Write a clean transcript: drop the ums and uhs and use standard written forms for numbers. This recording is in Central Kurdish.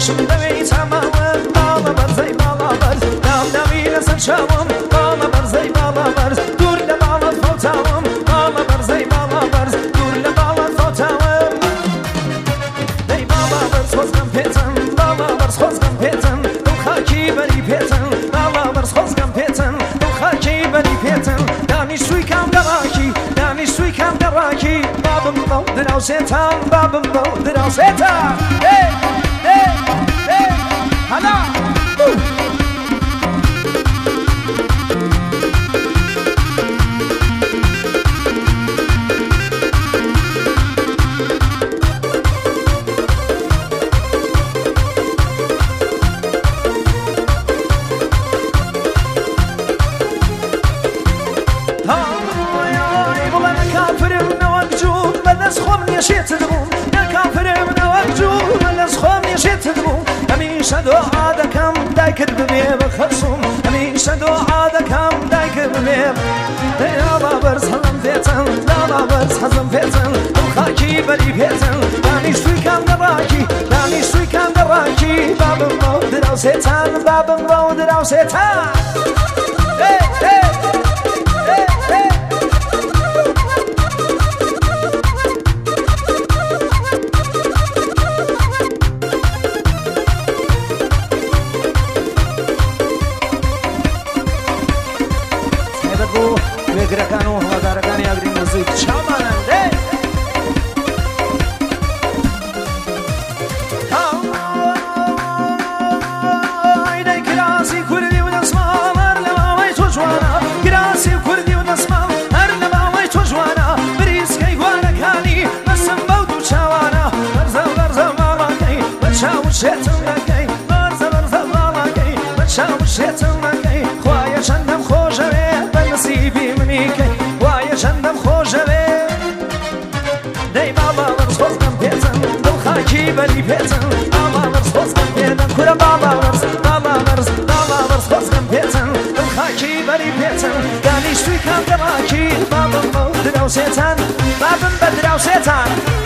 باشم دەوێی تەماوم باڵە بەرزەی باڵا بەرز دامدامی لەسەر چاوم باڵە بەرزەی باڵا بەرز دوور لە باڵت فەوتاوم باڵە بەرزەی باڵا بەرز دوور لە باڵت فەوتاوم دەی باڵا بەرز خۆزگەم پێتن باڵا بەرز خۆزگەم پێتن ئەو خاکی بەری پێتن باڵا بەرز خۆزگەم پێتن ئەو خاکی بەری پێتن دانیشتووی کام دەڕاکی دانیشتووی کام دەڕاکی بابم بەو دراوسێتان بابم بەو دراوسێتان هەلا هەمیشە دۆعا دەکەم دایکت ببێ بە خەرسوم هەمیشە دۆعا دەکەم دایکت ببێ لاڵا بەرز هەزم پێچن لاڵا بەرز هەزم پێچن ئەو خاکی بەری پێچن دانیشتووی کام دەڕاکی دانیشتووی کام دەڕاکی بابم بەو دراوسێتان بابم بەو دراوسێتان وێگرەکان و هەوادارەکانی ئاگری مۆزیک چاوانن دێ ئەی کراسی کوردی و دەسماڵ هەر لە ماوەی تۆ جوانە کراسی کوردی و دەسماڵ هەر لە ماوەی تۆ جوانە بریسکەی گوانەکانی بەسم بەو دوو چاوانە بەرزە بەرزە ماڵاکەی بە چاو شێتم نەکەی بەرزە بەرزە ماڵاکەی بە چاو شێتم نەکەی خوایە چەندەم خۆشەوێ بە نسیبی منیکەی وایە چەندەم خۆشەوێ دەی باڵا بەرز خۆزگەم پێچن دڵ خاکی بەری پێچن باڵا بەرز خۆزگەم پێدەن کورە باڵا بەرز باڵا بەرز باڵا بەرز خۆزگەم پێچن دڵ خاکی بەری پێچن دانیشتووی کام دەڕاکی بابم بەو دراوسێتان بابم بە دراوسێتان